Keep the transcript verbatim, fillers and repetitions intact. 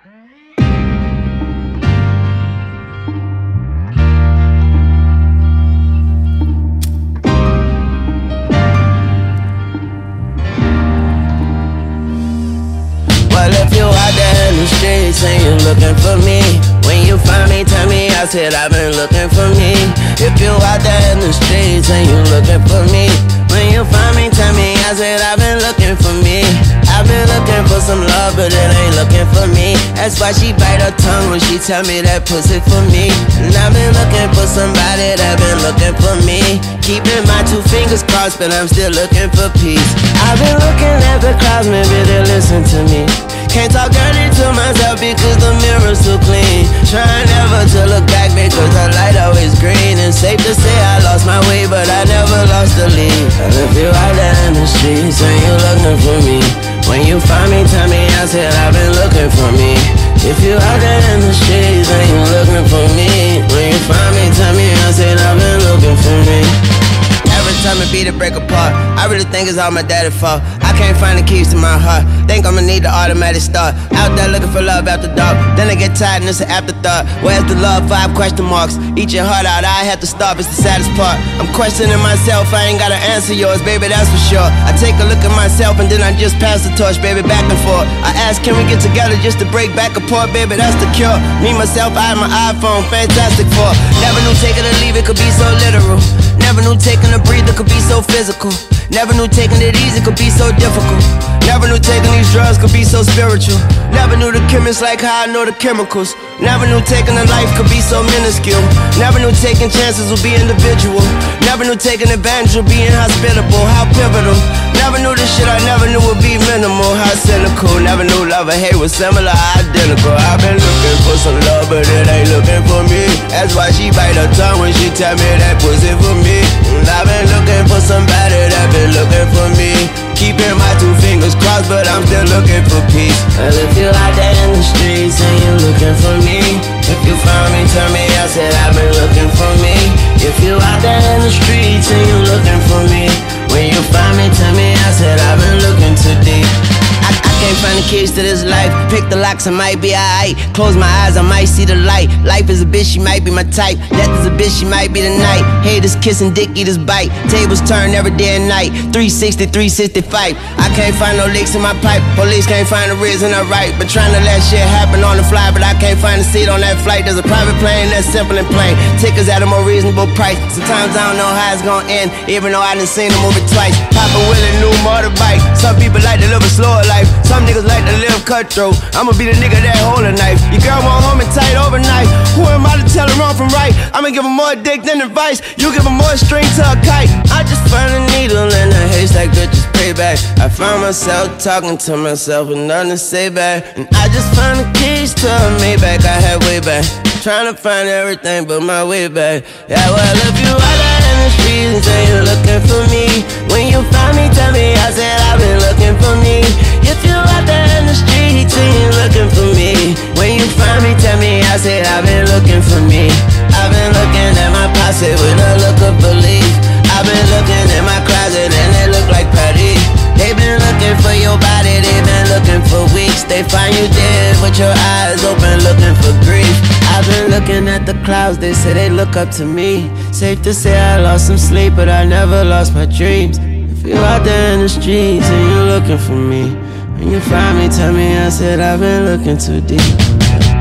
Well, if you out there in the streets and you looking for me, when you find me, tell me I said I've been looking for me. If you out there in the streets and you looking for me, when you find me, tell me I said I've been looking for me. I've been looking for some love, but it ain't looking for me. That's why she bite her tongue when she tell me that pussy for me. And I've been looking for somebody that been looking for me. Keeping my two fingers crossed, but I'm still looking for peace. I've been looking at the clouds, maybe they listen to me. Can't talk dirty to myself because the mirror's too clean. Trying never to look back because the light always green. And safe to say I lost my way, but I never lost the lead. And if you out there in the streets and you looking for me, when you find me, tell me I said I've been looking for me. If you out there in the streets and you looking for me, when you find me, tell me I said I've been looking for me. Every time it be to break apart, I really think it's all my daddy's fault. I can't find the keys to my heart. Think I'ma need the automatic start. Out there looking for love after dark. Then I get tired and it's an afterthought. Where's the love? Five question marks. Eat your heart out, I have to stop, it's the saddest part. I'm questioning myself, I ain't gotta answer yours, baby, that's for sure. I take a look at myself and then I just pass the torch, baby, back and forth. I ask, can we get together just to break back apart, baby, that's the cure. Me, myself, I have my iPhone, fantastic for. Never knew taking or leave it could be so literal. Never knew taking a breather could be so physical. Never knew taking it easy could be so difficult. Never knew taking these drugs could be so spiritual. Never knew the chemists like how I know the chemicals. Never knew taking a life could be so minuscule. Never knew taking chances would be individual. Never knew taking advantage would be inhospitable. How pivotal. Never knew the shit I never knew would be minimal. How cynical. Never knew love or hate was similar, identical. I've been looking for some love, but it ain't looking for me. That's why she bite her tongue when she tell me that pussy for me. And I've been looking for somebody that been looking for me. Keeping my two fingers crossed, but I'm still looking for peace. And if you out there in the streets and you looking for me, if you found me, tell me I said I've been looking for me. If you out there in the streets and you looking for me, when you find me, tell me I said I've been looking too deep. I, I can't find the keys to this life. Pick the locks, I might be alright. Close my eyes, I might see the light. Life is a bitch, she might be my type. Death is a bitch, she might be the night. Haters kissing, dick eaters bite. Tables turn every day and night. three sixty, three sixty-five. I can't find no leaks in my pipe. Police can't find the reason I write. But trying to let shit happen on the fly. But I can't find a seat on that flight. There's a private plane that's simple and plain. Tickets at a more reasonable price. Sometimes I don't know how it's gonna end, even though I done seen the movie twice. Papa Willie, new motorbike. Some people like to live a slower life. Some niggas like to live cutthroat. I'ma be the nigga that hold a knife. Your girl won't hold me tight overnight. Who am I to tell her wrong from right? I'ma give her more dick than advice. You give her more string to a kite. I just found a needle in a haystack, bitches payback. I found myself talking to myself with nothing to say back. And I just found the keys to a Maybach I had way back. Trying to find everything but my way back. Yeah, well, if you out there in the streets and you're looking for me, when you find me, tell me I said I've been looking for me. If you out there in the streets and you're looking for me, when you find me, tell me I said I've been looking for me. I've been looking at my posse with a look of belief. I've been looking in my closet and it look like Paris. They been looking for your body, they been looking for weeks. They find you dead with your eyes open looking for grief. I've been looking at the clouds, they say they look up to me. Safe to say I lost some sleep, but I never lost my dreams. If you're out there in the streets and you're looking for me, when you find me, tell me I said I've been looking too deep.